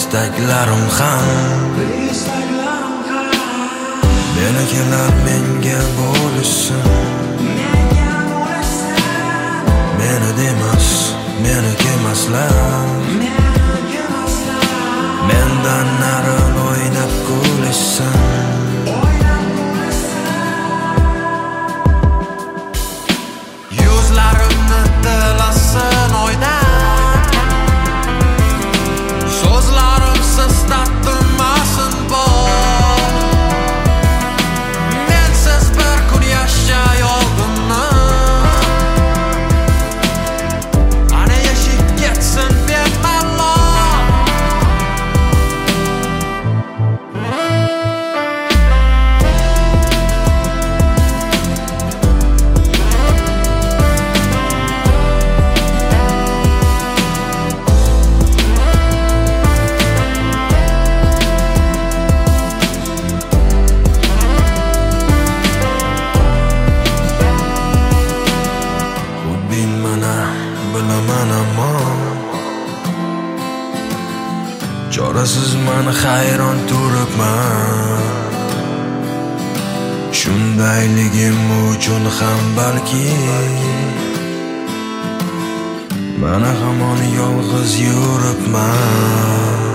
istaklarim ham meni kelar menga bo'lishsin. Meni demas, meni kemaslar, mendan nari o'ynab kulishsin. Yuzlarimni tilasin oydan, so'zlarimsiz tatmasin bor. Mensiz bir kun yashay oldimmi? Ana yashib ketsin bemalol. Bilaman ammo chorasiz meni hayron turibman. Shundayligim uchun ham balki mana hamon yolg'iz yuribman.